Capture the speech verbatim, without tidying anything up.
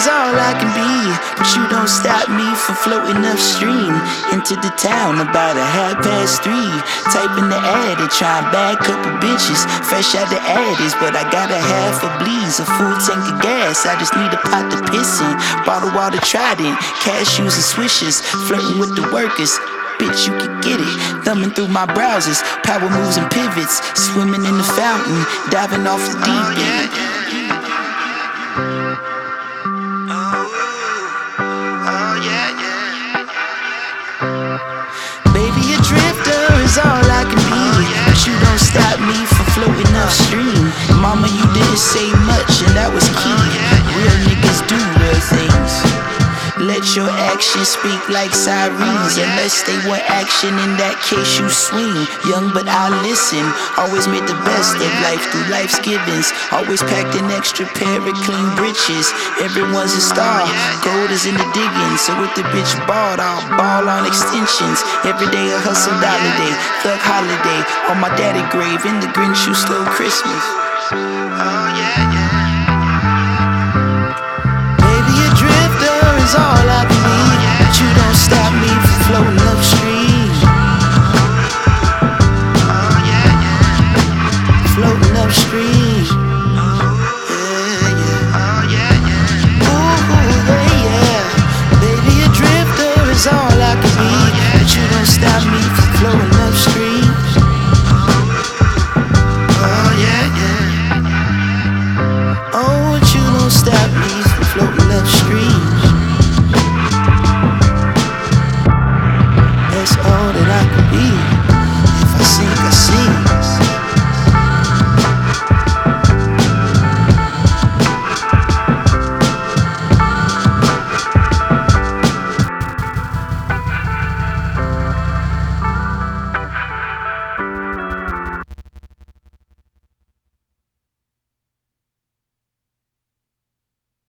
is all I can be, but you don't stop me from floating upstream into the town about a half past three. Typing the ad and trying bag couple bitches, fresh out the addies, but I got a half a bleeze, a full tank of gas. I just need a pot to piss in, bottle water Trident, cashews and swishes, flirting with the workers. Bitch, you can get it. Thumbing through my browsers, power moves and pivots, swimming in the fountain, diving off the deep end. Baby, a drifter is all I can be, but you don't stop me from floating upstream. Mama, you didn't say much, and that was key. Real niggas do real things. Let your actions speak like sirens, unless they want action, in that case you swing. Young but I listen, always made the best of life through life's givens. Always packed an extra pair of clean breeches. Everyone's a star, gold is in the digging. So with the bitch balled, I'll ball on extensions. Every day a hustle dollar day, thug holiday. On my daddy grave, in the Grinch who stole Christmas. Oh yeah, yeah. All I can be, but you don't stop me from floating upstream.